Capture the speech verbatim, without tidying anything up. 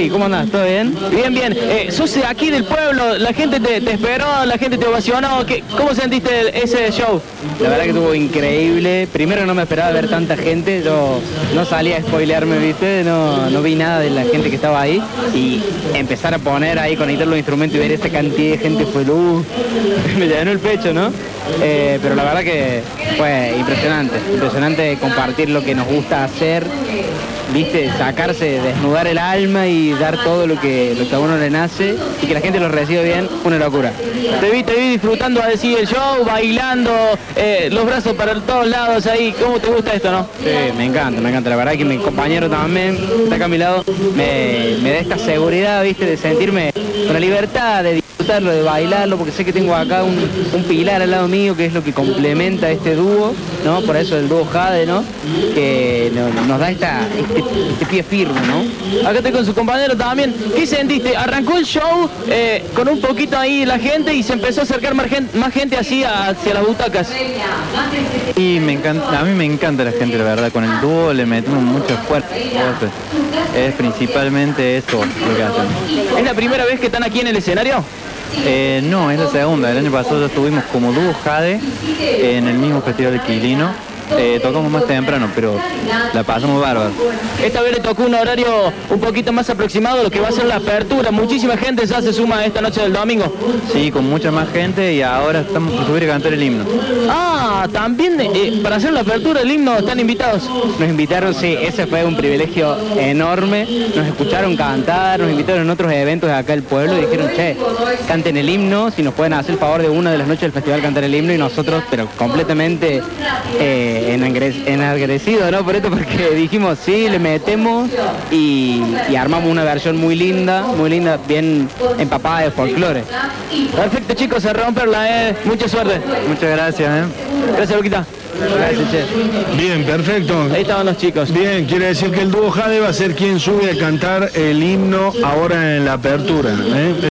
Eri, ¿cómo andás? ¿Todo bien? Bien, bien. Eh, sos de aquí del pueblo, la gente te, te esperó, la gente te ovacionó. ¿Qué, ¿Cómo sentiste ese show? La verdad que estuvo increíble. Primero no me esperaba ver tanta gente, yo no salí a spoilearme, ¿viste? No, no vi nada de la gente que estaba ahí. Y empezar a poner ahí, conectar los instrumentos y ver esa cantidad de gente fue luz. Me llenó el pecho, ¿no? Eh, pero la verdad que fue impresionante. Impresionante compartir lo que nos gusta hacer. Viste, sacarse, desnudar el alma y dar todo lo que, lo que a uno le nace y que la gente lo reciba bien, una locura. Te vi, te vi disfrutando a decir el show, bailando, eh, los brazos para todos lados ahí. ¿Cómo te gusta esto, no? Sí, me encanta, me encanta. La verdad que mi compañero también, que está acá a mi lado, me, me da esta seguridad, viste, de sentirme con la libertad de disfrutarlo, de bailarlo, porque sé que tengo acá un, un pilar al lado mío que es lo que complementa este dúo, ¿no? Por eso el dúo Jade, ¿no? Que no, nos da esta, este, este pie firme, ¿no? Acá estoy con su compañero también. ¿Qué sentiste? Arrancó el show eh, con un poquito ahí la gente y se empezó a acercar más gente, más gente así hacia las butacas. Y me encanta, a mí me encanta la gente, la verdad. Con el dúo le metemos mucho esfuerzo. Es principalmente eso lo que hacemos. ¿Es la primera vez que están aquí en el escenario? Eh, no, es la segunda. El año pasado ya estuvimos como dúo Jade en el mismo festival de Quilino. Eh, tocamos más temprano, pero la pasamos bárbaro. Esta vez le tocó un horario un poquito más aproximado a lo que va a ser la apertura. Muchísima gente ya se suma esta noche del domingo. Sí, con mucha más gente y ahora estamos por subir a cantar el himno. Ah, también eh, para hacer la apertura del himno están invitados. Nos invitaron, sí, ese fue un privilegio enorme. Nos escucharon cantar, nos invitaron en otros eventos de acá del pueblo y dijeron, che, canten el himno, si nos pueden hacer el favor de una de las noches del festival cantar el himno, y nosotros, pero completamente eh, enagrecido, ¿no? Por esto, porque dijimos, sí, le metemos y, y armamos una versión muy linda, muy linda, bien empapada de folclore. Perfecto, chicos, a romperla, eh. Mucha suerte. Muchas gracias, ¿eh? Gracias, Luquita. Gracias, che. Bien, perfecto. Ahí estaban los chicos. Bien, quiere decir que el dúo Jade va a ser quien sube a cantar el himno ahora en la apertura, ¿eh?